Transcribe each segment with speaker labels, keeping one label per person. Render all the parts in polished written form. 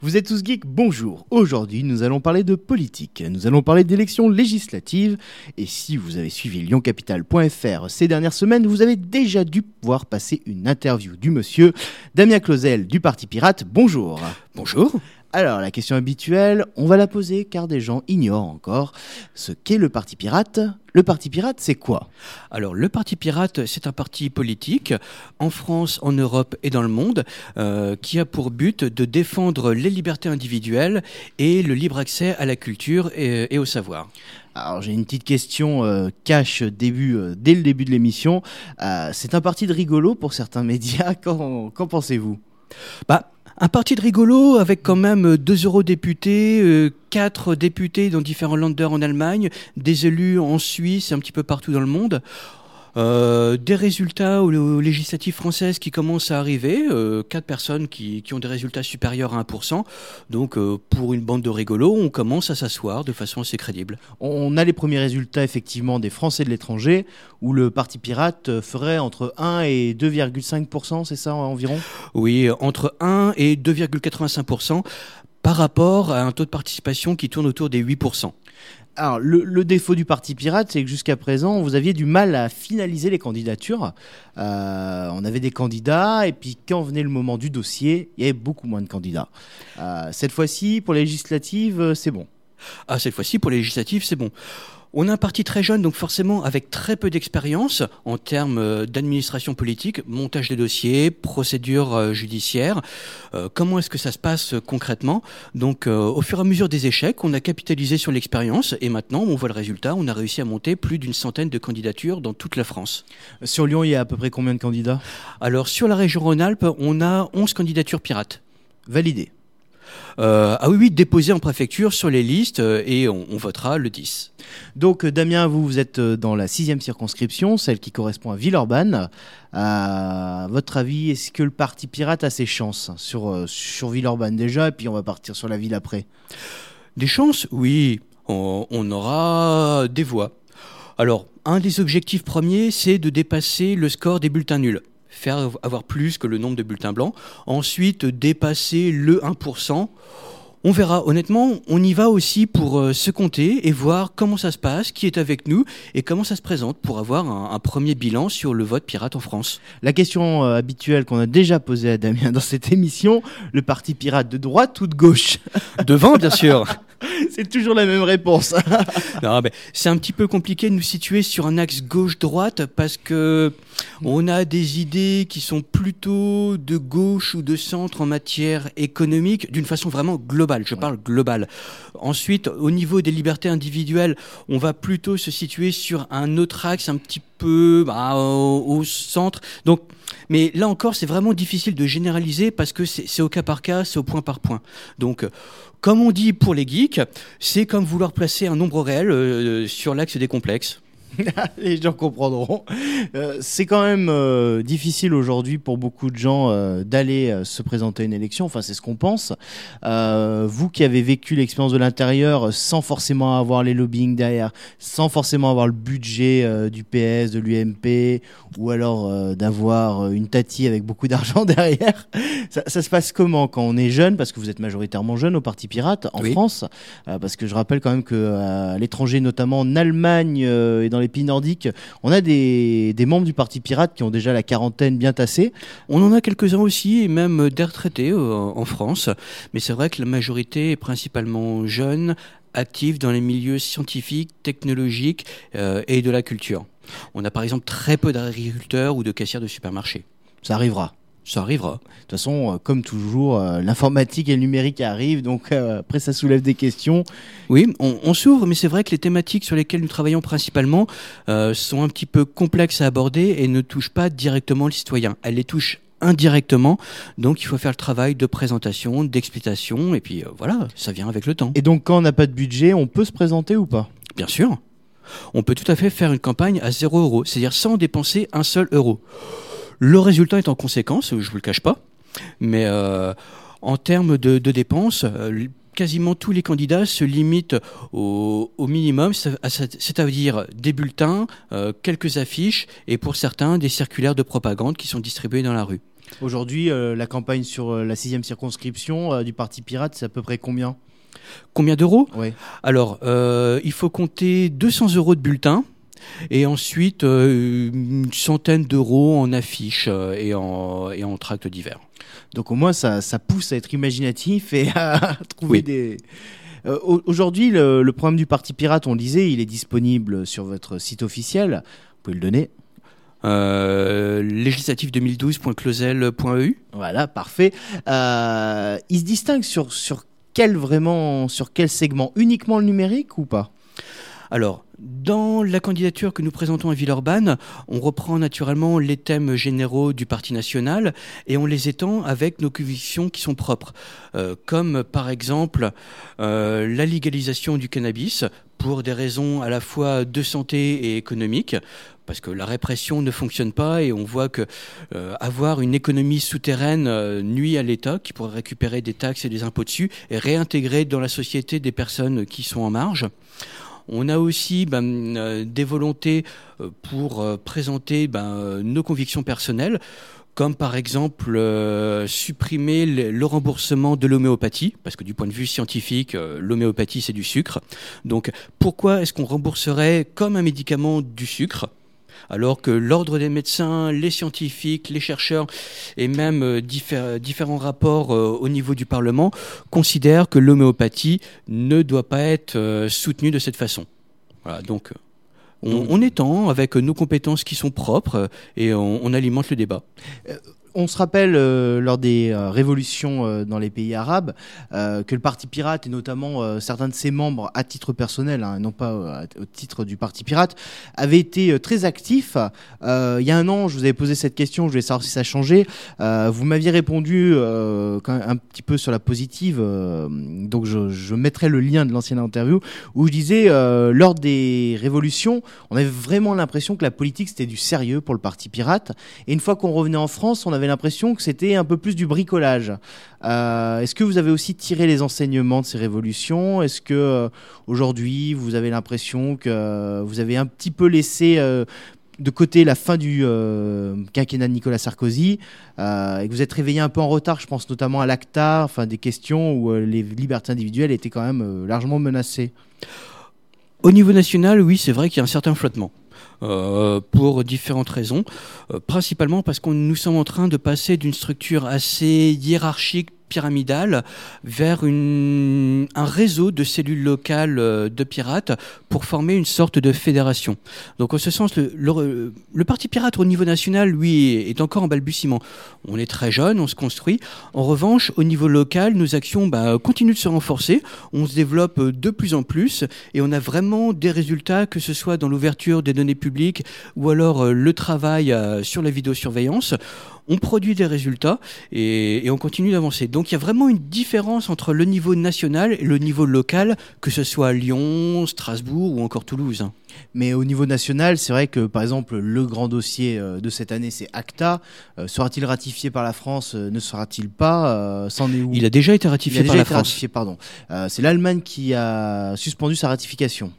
Speaker 1: Vous êtes tous geeks, bonjour. Aujourd'hui, nous allons parler de politique. Nous allons parler d'élections législatives. Et si vous avez suivi lyoncapital.fr ces dernières semaines, vous avez déjà dû voir passer une interview du monsieur Damien Clausel du Parti Pirate. Bonjour.
Speaker 2: Bonjour.
Speaker 1: Alors, la question habituelle, on va la poser car des gens ignorent encore ce qu'est le Parti Pirate. Le Parti Pirate, c'est quoi ?
Speaker 2: Alors, le Parti Pirate, c'est un parti politique en France, en Europe et dans le monde qui a pour but de défendre les libertés individuelles et le libre accès à la culture et au savoir.
Speaker 1: Alors, j'ai une petite question cash dès le début de l'émission. C'est un parti de rigolo pour certains médias. Qu'en pensez-vous ?
Speaker 2: Un parti de rigolo avec quand même 2 eurodéputés, 4 députés dans différents Länder en Allemagne, des élus en Suisse et un petit peu partout dans le monde. Des résultats aux législatives françaises qui commencent à arriver, 4 personnes qui ont des résultats supérieurs à 1%. Donc pour une bande de rigolos, on commence à s'asseoir de façon assez crédible.
Speaker 1: On a les premiers résultats effectivement des Français de l'étranger où le Parti Pirate ferait entre 1 et 2,5%, c'est ça environ ?
Speaker 2: Oui, entre 1 et 2,85% par rapport à un taux de participation qui tourne autour des 8%.
Speaker 1: Alors, le défaut du Parti Pirate, c'est que jusqu'à présent, vous aviez du mal à finaliser les candidatures. On avait des candidats, et puis quand venait le moment du dossier, il y avait beaucoup moins de candidats. Cette fois-ci, pour les législatives, c'est bon.
Speaker 2: Cette fois-ci, pour les législatives, c'est bon. On a un parti très jeune, donc forcément avec très peu d'expérience en termes d'administration politique, montage des dossiers, procédure judiciaire. Comment est-ce que ça se passe concrètement ? Donc au fur et à mesure des échecs, on a capitalisé sur l'expérience et maintenant on voit le résultat. On a réussi à monter plus d'une centaine de candidatures dans toute la France.
Speaker 1: Sur Lyon, il y a à peu près combien de candidats ?
Speaker 2: Alors sur la région Rhône-Alpes, on a 11 candidatures pirates.
Speaker 1: Validées.
Speaker 2: Oui, déposées en préfecture sur les listes et on votera le 10.
Speaker 1: Donc Damien, vous êtes dans la 6e circonscription, celle qui correspond à Villeurbanne. À votre avis, est-ce que le Parti Pirate a ses chances sur Villeurbanne déjà, et puis on va partir sur la ville après ?
Speaker 2: Des chances ? Oui, on aura des voix. Alors, un des objectifs premiers, c'est de dépasser le score des bulletins nuls. Faire avoir plus que le nombre de bulletins blancs. Ensuite, dépasser le 1%. On verra. Honnêtement, on y va aussi pour se compter et voir comment ça se passe, qui est avec nous et comment ça se présente pour avoir un premier bilan sur le vote pirate en France.
Speaker 1: La question habituelle qu'on a déjà posée à Damien dans cette émission, le Parti Pirate de droite ou de gauche ?
Speaker 2: Devant, bien sûr.
Speaker 1: C'est toujours la même réponse.
Speaker 2: Non, c'est un petit peu compliqué de nous situer sur un axe gauche-droite parce que on a des idées qui sont plutôt de gauche ou de centre en matière économique d'une façon vraiment globale. Je parle global. Ensuite, au niveau des libertés individuelles, on va plutôt se situer sur un autre axe un petit peu au centre. Donc, mais là encore, c'est vraiment difficile de généraliser parce que c'est au cas par cas, c'est au point par point. Donc, comme on dit pour les geeks, c'est comme vouloir placer un nombre réel sur l'axe des complexes.
Speaker 1: Les gens comprendront. C'est quand même difficile aujourd'hui pour beaucoup de gens d'aller se présenter à une élection. Enfin, c'est ce qu'on pense. Vous qui avez vécu l'expérience de l'intérieur sans forcément avoir les lobbying derrière, sans forcément avoir le budget du PS, de l'UMP, ou alors d'avoir une tati avec beaucoup d'argent derrière, ça se passe comment quand on est jeune ? Parce que vous êtes majoritairement jeune au Parti Pirate en France. Parce que je rappelle quand même qu'à l'étranger, notamment en Allemagne et dans les pays nordiques, on a des membres du Parti Pirate qui ont déjà la quarantaine bien tassée.
Speaker 2: On en a quelques-uns aussi, et même des retraités en France. Mais c'est vrai que la majorité est principalement jeune, active dans les milieux scientifiques, technologiques et de la culture. On a par exemple très peu d'agriculteurs ou de caissières de supermarchés.
Speaker 1: Ça arrivera.
Speaker 2: Ça arrivera.
Speaker 1: De toute façon, comme toujours, l'informatique et le numérique arrivent, donc après ça soulève des questions.
Speaker 2: Oui, on s'ouvre, mais c'est vrai que les thématiques sur lesquelles nous travaillons principalement sont un petit peu complexes à aborder et ne touchent pas directement le citoyen. Elles les touchent indirectement, donc il faut faire le travail de présentation, d'explication, et puis voilà, ça vient avec le temps.
Speaker 1: Et donc quand on n'a pas de budget, on peut se présenter ou pas ?
Speaker 2: Bien sûr. On peut tout à fait faire une campagne à 0 €, c'est-à-dire sans dépenser un seul euro. Le résultat est en conséquence, je ne vous le cache pas, mais en termes de dépenses, quasiment tous les candidats se limitent au minimum, c'est-à-dire des bulletins, quelques affiches et pour certains des circulaires de propagande qui sont distribués dans la rue.
Speaker 1: Aujourd'hui, la campagne sur la 6e circonscription du Parti Pirate, c'est à peu près combien ?
Speaker 2: Combien d'euros ?
Speaker 1: Oui.
Speaker 2: Alors, il faut compter 200 euros de bulletin. Et ensuite, une centaine d'euros en affiches et en tracts divers.
Speaker 1: Donc au moins, ça pousse à être imaginatif et à trouver des... Aujourd'hui, le programme du Parti Pirate, on le disait, il est disponible sur votre site officiel. Vous pouvez le donner.
Speaker 2: Législatif2012.closel.eu.
Speaker 1: Voilà, parfait. Il se distingue sur quel segment ? Uniquement le numérique ou pas ?
Speaker 2: Alors, dans la candidature que nous présentons à Villeurbanne, on reprend naturellement les thèmes généraux du Parti national et on les étend avec nos convictions qui sont propres, comme par exemple la légalisation du cannabis pour des raisons à la fois de santé et économiques, parce que la répression ne fonctionne pas et on voit que avoir une économie souterraine nuit à l'État qui pourrait récupérer des taxes et des impôts dessus et réintégrer dans la société des personnes qui sont en marge. On a aussi des volontés pour présenter nos convictions personnelles, comme par exemple supprimer le remboursement de l'homéopathie, parce que du point de vue scientifique, l'homéopathie c'est du sucre. Donc pourquoi est-ce qu'on rembourserait comme un médicament du sucre ? Alors que l'ordre des médecins, les scientifiques, les chercheurs et même différents rapports au niveau du Parlement considèrent que l'homéopathie ne doit pas être soutenue de cette façon. Voilà, donc on étend avec nos compétences qui sont propres et on alimente le débat.
Speaker 1: On se rappelle lors des révolutions dans les pays arabes que le Parti Pirate et notamment certains de ses membres à titre personnel, non pas au titre du Parti Pirate, avaient été très actifs. Il y a un an, je vous avais posé cette question, je voulais savoir si ça a changé. Vous m'aviez répondu quand même un petit peu sur la positive, donc je mettrai le lien de l'ancienne interview où je disais lors des révolutions, on avait vraiment l'impression que la politique c'était du sérieux pour le Parti Pirate. Et une fois qu'on revenait en France, on avait l'impression que c'était un peu plus du bricolage. Est-ce que vous avez aussi tiré les enseignements de ces révolutions ? Est-ce que aujourd'hui vous avez l'impression que vous avez un petit peu laissé de côté la fin du quinquennat de Nicolas Sarkozy et que vous êtes réveillé un peu en retard, je pense notamment à l'ACTA, enfin des questions où les libertés individuelles étaient quand même largement menacées.
Speaker 2: Au niveau national, oui, c'est vrai qu'il y a un certain flottement. Pour différentes raisons, principalement parce que nous sommes en train de passer d'une structure assez hiérarchique, pyramidale, vers un réseau de cellules locales de pirates pour former une sorte de fédération. Donc en ce sens, le Parti Pirate au niveau national, lui, est encore en balbutiement. On est très jeune, on se construit. En revanche, au niveau local, nos actions continuent de se renforcer, on se développe de plus en plus et on a vraiment des résultats, que ce soit dans l'ouverture des données publiques ou alors le travail sur la vidéosurveillance. On produit des résultats et on continue d'avancer. Donc il y a vraiment une différence entre le niveau national et le niveau local, que ce soit à Lyon, Strasbourg ou encore Toulouse.
Speaker 1: Mais au niveau national, c'est vrai que par exemple le grand dossier de cette année c'est ACTA. Sera-t-il ratifié par la France ? Ne sera-t-il pas ? C'en est où ?
Speaker 2: Il a déjà été ratifié par la France.
Speaker 1: C'est l'Allemagne qui a suspendu sa ratification.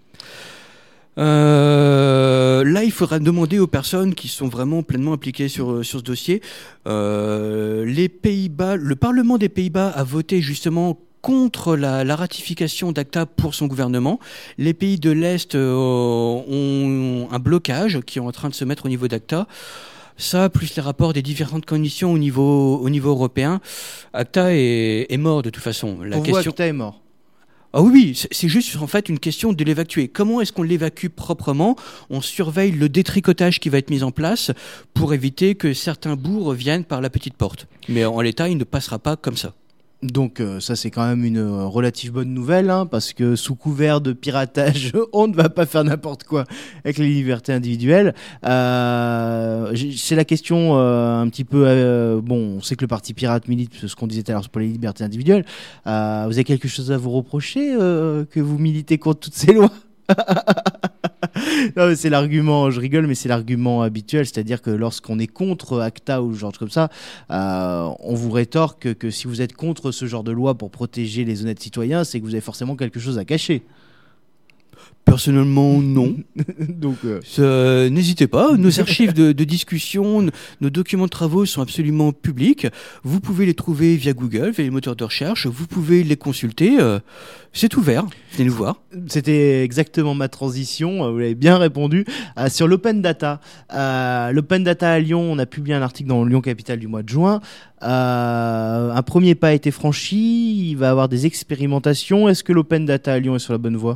Speaker 2: Là, il faudra demander aux personnes qui sont vraiment pleinement impliquées sur ce dossier. Les Pays-Bas, le Parlement des Pays-Bas a voté justement contre la ratification d'ACTA pour son gouvernement. Les pays de l'Est ont un blocage qui est en train de se mettre au niveau d'ACTA. Ça, plus les rapports des différentes conditions au niveau européen, ACTA est mort de toute façon.
Speaker 1: Pour vous, ACTA est mort ?
Speaker 2: Ah oui, c'est juste en fait une question de l'évacuer. Comment est-ce qu'on l'évacue proprement ? On surveille le détricotage qui va être mis en place pour éviter que certains bouts reviennent par la petite porte. Mais en l'état, il ne passera pas comme ça.
Speaker 1: Donc ça c'est quand même une relative bonne nouvelle, parce que sous couvert de piratage, on ne va pas faire n'importe quoi avec les libertés individuelles. C'est la question un petit peu... on sait que le Parti Pirate milite, ce qu'on disait tout à l'heure, pour les libertés individuelles. Vous avez quelque chose à vous reprocher que vous militez contre toutes ces lois ? Non, mais c'est l'argument, je rigole, mais c'est l'argument habituel, c'est-à-dire que lorsqu'on est contre ACTA ou genre comme ça, on vous rétorque que si vous êtes contre ce genre de loi pour protéger les honnêtes citoyens, c'est que vous avez forcément quelque chose à cacher.
Speaker 2: Personnellement, non.
Speaker 1: Donc,
Speaker 2: N'hésitez pas, nos archives de discussion, nos documents de travaux sont absolument publics. Vous pouvez les trouver via Google, via les moteurs de recherche. Vous pouvez les consulter. C'est ouvert. Venez nous voir.
Speaker 1: c'était exactement ma transition. Vous l'avez bien répondu. Sur l'open data, l'open data à Lyon, on a publié un article dans Lyon Capital du mois de juin. Un premier pas a été franchi. Il va y avoir des expérimentations. Est-ce que l'open data à Lyon est sur la bonne voie ?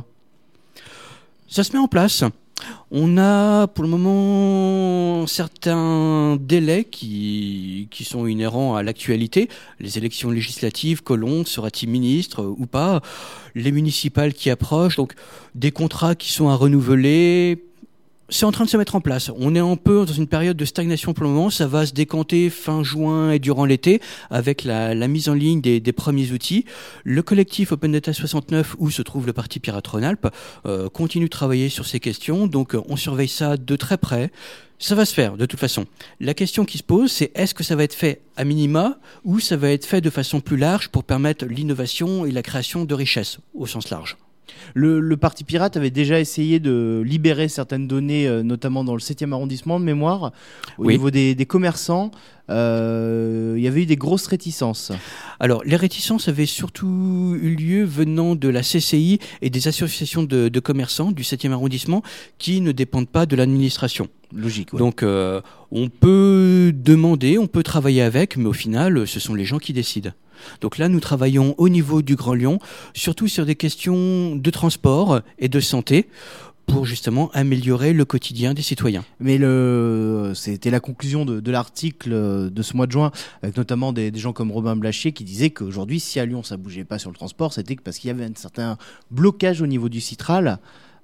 Speaker 2: Ça se met en place. On a pour le moment certains délais qui sont inhérents à l'actualité. Les élections législatives, Collomb, sera-t-il ministre ou pas ? Les municipales qui approchent, donc des contrats qui sont à renouveler. C'est en train de se mettre en place. On est un peu dans une période de stagnation pour le moment. Ça va se décanter fin juin et durant l'été avec la mise en ligne des premiers outils. Le collectif Open Data 69, où se trouve le Parti Pirate Rhône-Alpes, continue de travailler sur ces questions. Donc on surveille ça de très près. Ça va se faire de toute façon. La question qui se pose, c'est est-ce que ça va être fait à minima ou ça va être fait de façon plus large pour permettre l'innovation et la création de richesses au sens large ?
Speaker 1: Le Parti Pirate avait déjà essayé de libérer certaines données, notamment dans le 7e arrondissement de mémoire, au niveau des commerçants. Il y avait eu des grosses réticences.
Speaker 2: Alors, les réticences avaient surtout eu lieu venant de la CCI et des associations de commerçants du 7e arrondissement qui ne dépendent pas de l'administration.
Speaker 1: Logique, ouais.
Speaker 2: Donc, on peut demander, on peut travailler avec, mais au final, ce sont les gens qui décident. Donc là, nous travaillons au niveau du Grand Lyon, surtout sur des questions de transport et de santé, pour justement améliorer le quotidien des citoyens.
Speaker 1: Mais c'était la conclusion de l'article de ce mois de juin, avec notamment des gens comme Robin Blachier qui disaient qu'aujourd'hui, si à Lyon ça bougeait pas sur le transport, c'était parce qu'il y avait un certain blocage au niveau du Citral.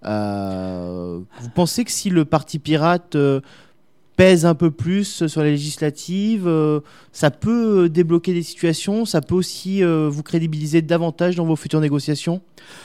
Speaker 1: Vous pensez que si le Parti Pirate pèse un peu plus sur les législatives, ça peut débloquer des situations, ça peut aussi vous crédibiliser davantage dans vos futures négociations ?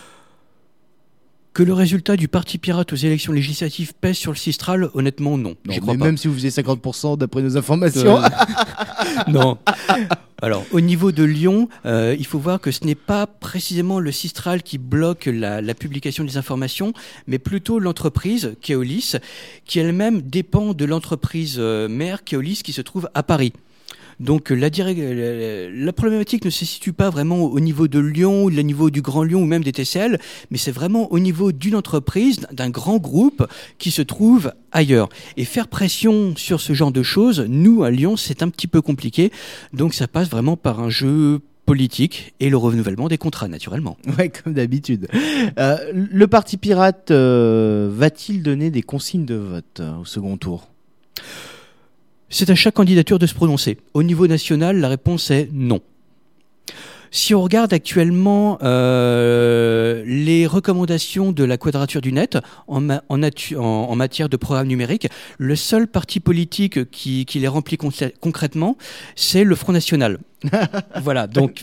Speaker 2: Que le résultat du Parti Pirate aux élections législatives pèse sur le Citral, honnêtement, non. J'y crois pas.
Speaker 1: Même si vous faisiez 50% d'après nos informations.
Speaker 2: Non. Alors, au niveau de Lyon, il faut voir que ce n'est pas précisément le Citral qui bloque la publication des informations, mais plutôt l'entreprise Keolis, qui elle-même dépend de l'entreprise mère Keolis qui se trouve à Paris. Donc la problématique ne se situe pas vraiment au niveau de Lyon, au niveau du Grand Lyon ou même des TCL, mais c'est vraiment au niveau d'une entreprise, d'un grand groupe qui se trouve ailleurs. Et faire pression sur ce genre de choses, nous à Lyon, c'est un petit peu compliqué. Donc ça passe vraiment par un jeu politique et le renouvellement des contrats, naturellement.
Speaker 1: Ouais, comme d'habitude. Le Parti Pirate va-t-il donner des consignes de vote au second tour ?
Speaker 2: C'est à chaque candidature de se prononcer. Au niveau national, la réponse est non. Si on regarde actuellement les recommandations de la Quadrature du Net en matière de programme numérique, le seul parti politique qui les remplit concrètement, c'est le Front National. Voilà, donc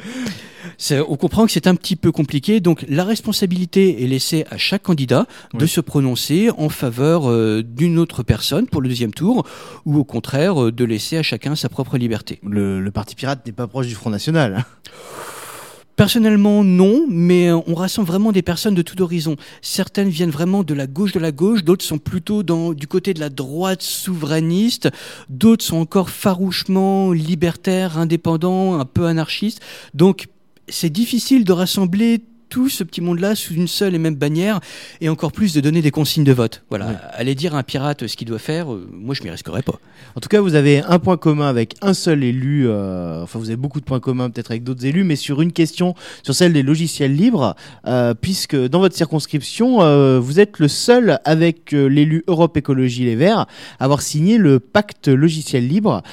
Speaker 2: on comprend que c'est un petit peu compliqué. Donc la responsabilité est laissée à chaque candidat de se prononcer en faveur d'une autre personne pour le deuxième tour, ou au contraire de laisser à chacun sa propre liberté.
Speaker 1: Le Parti Pirate n'est pas proche du Front National.
Speaker 2: Personnellement, non, mais on rassemble vraiment des personnes de tout horizon. Certaines viennent vraiment de la gauche, d'autres sont plutôt du côté de la droite souverainiste, d'autres sont encore farouchement libertaires, indépendants, un peu anarchistes. Donc, c'est difficile de rassembler tout ce petit monde-là sous une seule et même bannière, et encore plus de donner des consignes de vote. Voilà, ouais. Aller dire à un pirate ce qu'il doit faire, moi je m'y risquerais pas.
Speaker 1: En tout cas, vous avez un point commun avec un seul élu, enfin vous avez beaucoup de points communs peut-être avec d'autres élus, mais sur une question, sur celle des logiciels libres, puisque dans votre circonscription, vous êtes le seul avec l'élu Europe Écologie Les Verts à avoir signé le pacte logiciel libre.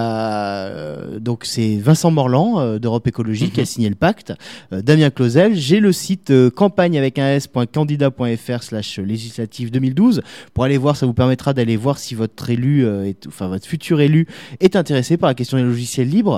Speaker 1: Donc c'est Vincent Morland d'Europe Écologie qui a signé le pacte, Damien Clausel. J'ai le site campagne avec un s.candidat.fr/législative 2012 pour aller voir, ça vous permettra d'aller voir si votre élu, votre futur élu est intéressé par la question des logiciels libres.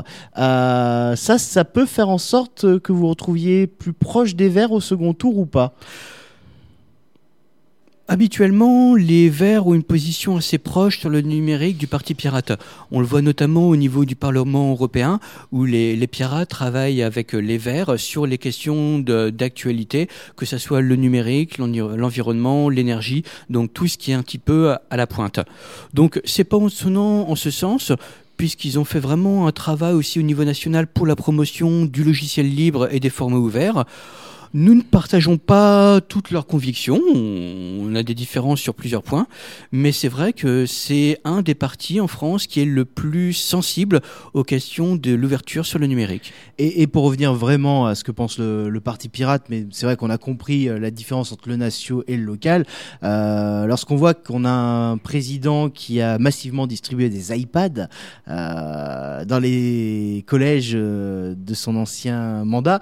Speaker 1: Ça peut faire en sorte que vous vous retrouviez plus proche des Verts au second tour ou pas ?
Speaker 2: Habituellement, les Verts ont une position assez proche sur le numérique du Parti pirate. On le voit notamment au niveau du Parlement européen, où les pirates travaillent avec les Verts sur les questions d'actualité, que ce soit le numérique, l'environnement, l'énergie, donc tout ce qui est un petit peu à la pointe. Donc c'est pas étonnant en ce sens, puisqu'ils ont fait vraiment un travail aussi au niveau national pour la promotion du logiciel libre et des formats ouverts. Nous ne partageons pas toutes leurs convictions, on a des différences sur plusieurs points, mais c'est vrai que c'est un des partis en France qui est le plus sensible aux questions de l'ouverture sur le numérique.
Speaker 1: Et pour revenir vraiment à ce que pense le Parti pirate, mais c'est vrai qu'on a compris la différence entre le national et le local, lorsqu'on voit qu'on a un président qui a massivement distribué des iPads dans les collèges de son ancien mandat,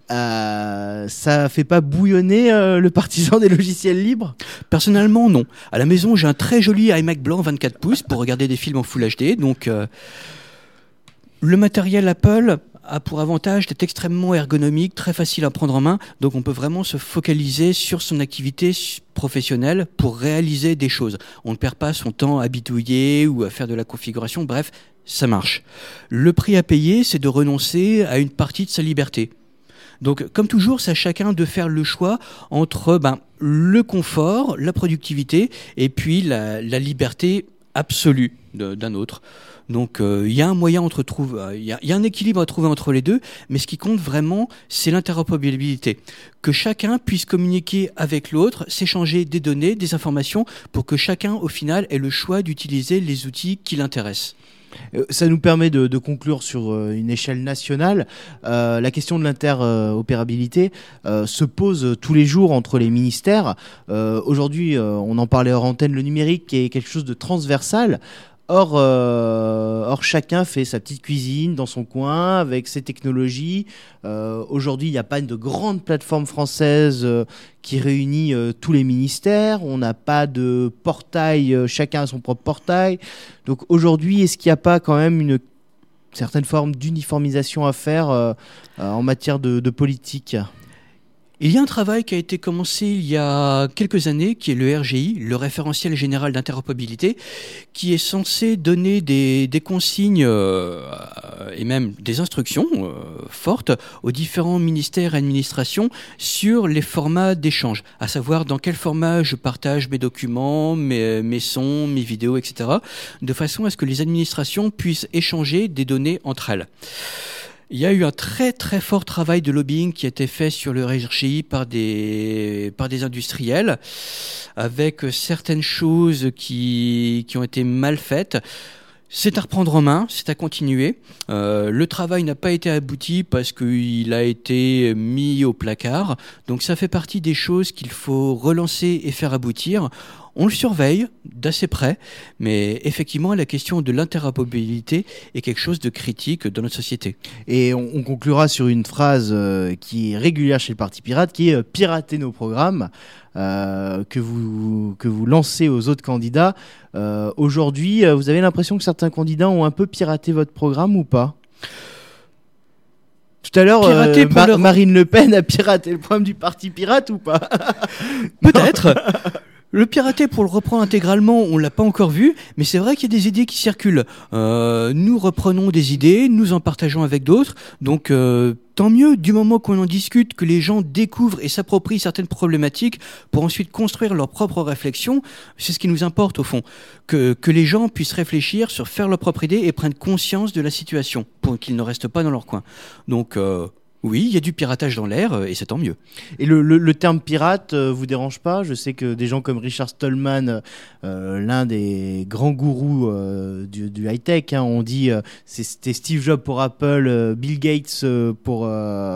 Speaker 1: ça fait pas bouillonner le partisan des logiciels libres ?
Speaker 2: Personnellement, non. À la maison, j'ai un très joli iMac blanc 24 pouces pour regarder des films en Full HD. Donc, le matériel Apple a pour avantage d'être extrêmement ergonomique, très facile à prendre en main. Donc, on peut vraiment se focaliser sur son activité professionnelle pour réaliser des choses. On ne perd pas son temps à bidouiller ou à faire de la configuration. Bref, ça marche. Le prix à payer, c'est de renoncer à une partie de sa liberté. Donc, comme toujours, c'est à chacun de faire le choix entre le confort, la productivité et puis la liberté absolue d'un autre. Donc, il y a un moyen il y a un équilibre à trouver entre les deux, mais ce qui compte vraiment, c'est l'interopérabilité. Que chacun puisse communiquer avec l'autre, s'échanger des données, des informations, pour que chacun, au final, ait le choix d'utiliser les outils qui l'intéressent.
Speaker 1: Ça nous permet de conclure sur une échelle nationale. La question de l'interopérabilité se pose tous les jours entre les ministères. Aujourd'hui, on en parlait hors antenne, le numérique est quelque chose de transversal. Or, chacun fait sa petite cuisine dans son coin avec ses technologies. Aujourd'hui, il n'y a pas de grande plateforme française qui réunit tous les ministères. On n'a pas de portail, chacun a son propre portail. Donc aujourd'hui, est-ce qu'il n'y a pas quand même une certaine forme d'uniformisation à faire en matière de politique ?
Speaker 2: Il y a un travail qui a été commencé il y a quelques années, qui est le RGI, le référentiel général d'interopérabilité, qui est censé donner des consignes et même des instructions fortes aux différents ministères et administrations sur les formats d'échange, à savoir dans quel format je partage mes documents, mes sons, mes vidéos, etc., de façon à ce que les administrations puissent échanger des données entre elles. Il y a eu un très très fort travail de lobbying qui a été fait sur le RGI par des industriels, avec certaines choses qui ont été mal faites. C'est à reprendre en main, c'est à continuer. Le travail n'a pas été abouti parce qu'il a été mis au placard. Donc ça fait partie des choses qu'il faut relancer et faire aboutir. On le surveille d'assez près, mais effectivement, la question de l'interopérabilité est quelque chose de critique dans notre société.
Speaker 1: Et on conclura sur une phrase qui est régulière chez le Parti pirate, qui est « pirater nos programmes ». Que vous lancez aux autres candidats. Aujourd'hui, vous avez l'impression que certains candidats ont un peu piraté votre programme ou pas ? Tout à l'heure, Marine Le Pen a piraté le programme du Parti pirate ou pas ?
Speaker 2: Peut-être. Le pirater, pour le reprendre intégralement, on l'a pas encore vu, mais c'est vrai qu'il y a des idées qui circulent. Nous reprenons des idées, nous en partageons avec d'autres, donc tant mieux, du moment qu'on en discute, que les gens découvrent et s'approprient certaines problématiques pour ensuite construire leurs propres réflexions, c'est ce qui nous importe au fond. Que les gens puissent réfléchir sur faire leur propre idée et prennent conscience de la situation, pour qu'ils ne restent pas dans leur coin. Donc oui, il y a du piratage dans l'air et c'est tant mieux.
Speaker 1: Et le terme pirate vous dérange pas ? Je sais que des gens comme Richard Stallman, l'un des grands gourous du high-tech, ont dit c'était Steve Jobs pour Apple, Bill Gates pour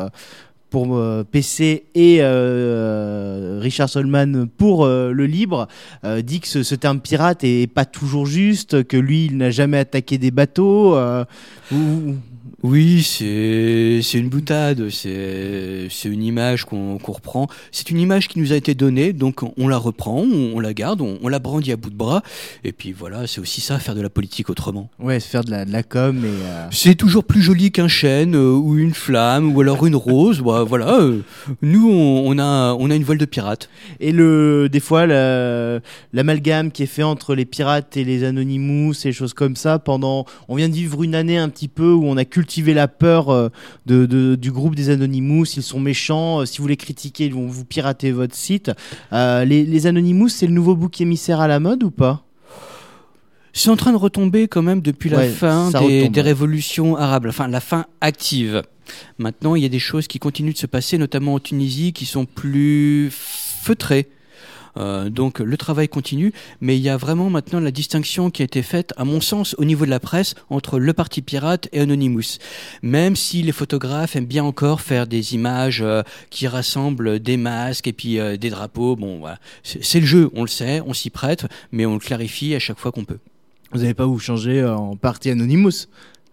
Speaker 1: PC et Richard Stallman pour le libre, dit que ce terme pirate est pas toujours juste, que lui il n'a jamais attaqué des bateaux.
Speaker 2: Oui, c'est une boutade, c'est une image qu'on reprend. C'est une image qui nous a été donnée, donc on la reprend, on la garde, on la brandit à bout de bras. Et puis voilà, c'est aussi ça, faire de la politique autrement.
Speaker 1: Ouais, se faire de la com et
Speaker 2: C'est toujours plus joli qu'un chêne ou une flamme ou alors une rose. Bah, voilà, nous on a une voile de pirate.
Speaker 1: et des fois l'amalgame qui est fait entre les pirates et les Anonymous et choses comme ça. On vient de vivre une année un petit peu où on a cultivé la peur du groupe des Anonymous. Ils sont méchants. Si vous les critiquez, ils vont vous pirater votre site. Les Anonymous, c'est le nouveau bouc émissaire à la mode ou pas?
Speaker 2: C'est en train de retomber quand même depuis la
Speaker 1: Ouais,
Speaker 2: fin
Speaker 1: ça
Speaker 2: des
Speaker 1: retombe.
Speaker 2: révolutions arabes, enfin la fin active. Maintenant, il y a des choses qui continuent de se passer, notamment en Tunisie, qui sont plus feutrées. Donc le travail continue, mais il y a vraiment maintenant la distinction qui a été faite, à mon sens, au niveau de la presse, entre le parti pirate et Anonymous. Même si les photographes aiment bien encore faire des images qui rassemblent des masques et puis des drapeaux, bon, voilà. C'est le jeu, on le sait, on s'y prête, mais on le clarifie à chaque fois qu'on peut.
Speaker 1: Vous n'allez pas vous changer en parti Anonymous?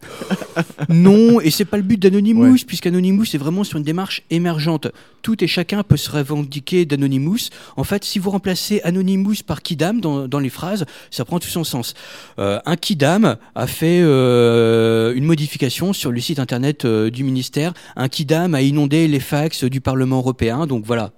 Speaker 2: Non, et c'est pas le but d'Anonymous,
Speaker 1: Ouais.
Speaker 2: puisqu'Anonymous est vraiment sur une démarche émergente. Tout et chacun peut se revendiquer d'Anonymous. En fait, si vous remplacez Anonymous par Kidam dans les phrases, ça prend tout son sens. Un Kidam a fait une modification sur le site internet du ministère. Un Kidam a inondé les fax du Parlement européen. Donc voilà.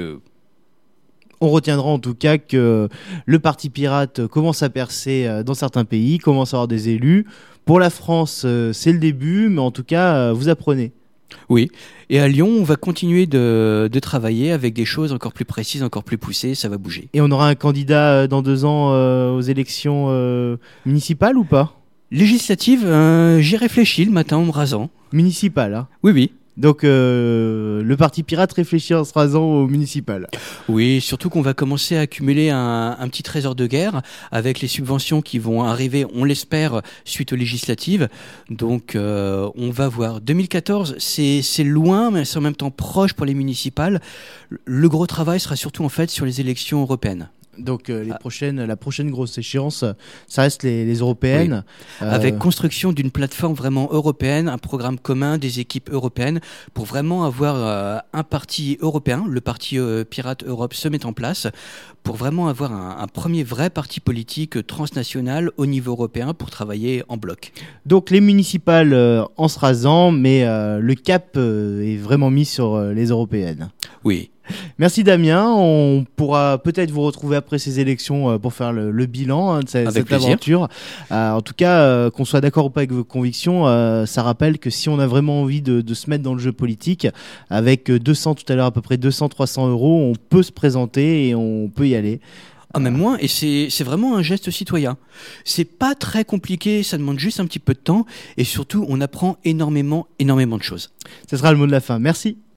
Speaker 1: On retiendra en tout cas que le parti pirate commence à percer dans certains pays, commence à avoir des élus. Pour la France, c'est le début, mais en tout cas, vous apprenez.
Speaker 2: Oui. Et à Lyon, on va continuer de travailler avec des choses encore plus précises, encore plus poussées. Ça va bouger.
Speaker 1: Et on aura un candidat dans 2 ans aux élections municipales ou pas?
Speaker 2: Législative, j'y réfléchis le matin en me rasant.
Speaker 1: Municipales, hein.
Speaker 2: Oui, oui.
Speaker 1: Donc le parti pirate réfléchit en se rasant au municipal.
Speaker 2: Oui, surtout qu'on va commencer à accumuler un petit trésor de guerre avec les subventions qui vont arriver, on l'espère, suite aux législatives. Donc on va voir. 2014, c'est loin, mais c'est en même temps proche pour les municipales. Le gros travail sera surtout en fait sur les élections européennes.
Speaker 1: Donc la prochaine grosse échéance, ça reste les européennes.
Speaker 2: Oui. Avec construction d'une plateforme vraiment européenne, un programme commun des équipes européennes pour vraiment avoir un parti européen, le parti Pirate Europe se met en place pour vraiment avoir un premier vrai parti politique transnational au niveau européen pour travailler en bloc.
Speaker 1: Donc les municipales en se rasant, mais le cap est vraiment mis sur les européennes.
Speaker 2: Oui.
Speaker 1: Merci Damien, on pourra peut-être vous retrouver après ces élections pour faire le bilan de cette
Speaker 2: plaisir.
Speaker 1: aventure. En tout cas, qu'on soit d'accord ou pas avec vos convictions, ça rappelle que si on a vraiment envie de se mettre dans le jeu politique, avec 200 tout à l'heure à peu près 200-300 euros, on peut se présenter et on peut y aller.
Speaker 2: Ah, même moins, et c'est vraiment un geste citoyen. C'est pas très compliqué, ça demande juste un petit peu de temps, et surtout, on apprend énormément de choses.
Speaker 1: Ce sera le mot de la fin. Merci.